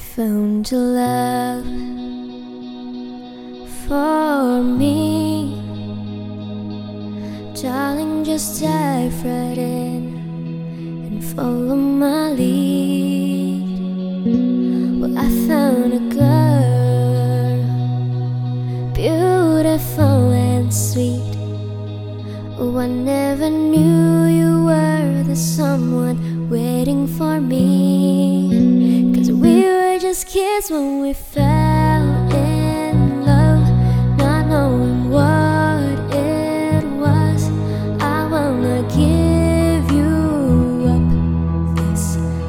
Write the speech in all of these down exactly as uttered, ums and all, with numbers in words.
found a love for me. Darling, just dive right in and follow my lead. Well, I found a girl, beautiful and sweet. Oh, I never knew you were the someone waiting for me. 'Cause we were just kids when we fell in love, not knowing what it was. I wanna give you up this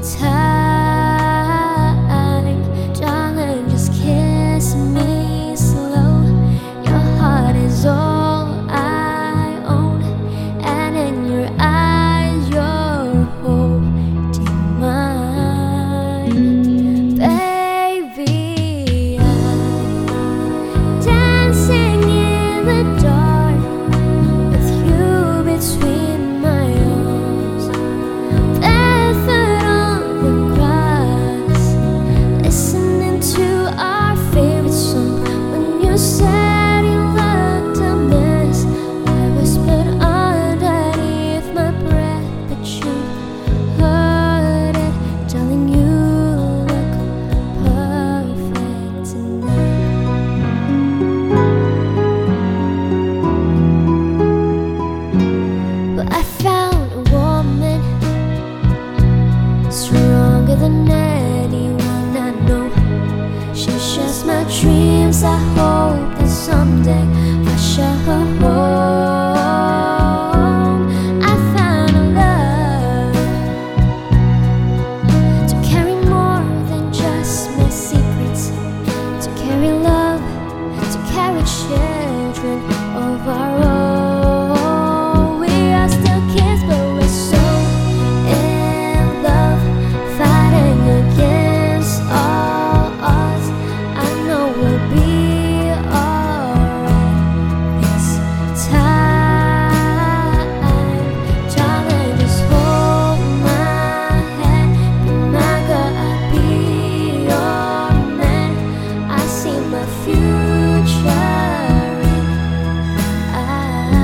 time. Darling, just kiss me slow. Your heart is all I own, and in your eyes you're holding mine. Baby, I'm dancing in the dark with you between my arms, barefoot on the grass, listening to our favorite song. When you said you loved a mess, I whispered underneath my breath, but you heard it. Darling, you look perfect tonight. But I found a woman stronger than anyone I know. She shares my dreams. I hope that someday I'll share her home. I found a love to carry more than just my secrets, to carry love, to carry children of our own. We are still kids, but we're so in love, fighting against all odds. I know we'll be alright this time. Darling, just hold my hand, be my girl, I'll be your man. I see my future in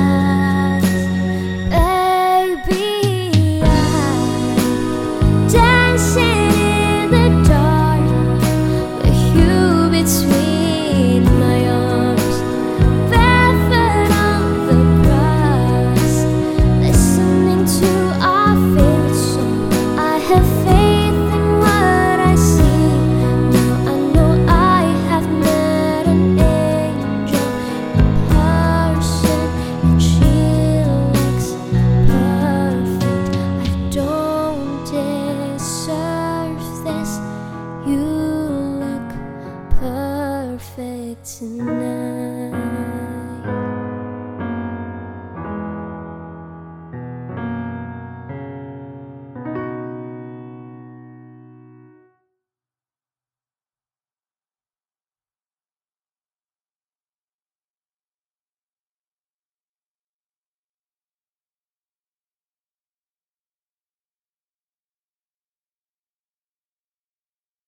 eyes. Baby, I'm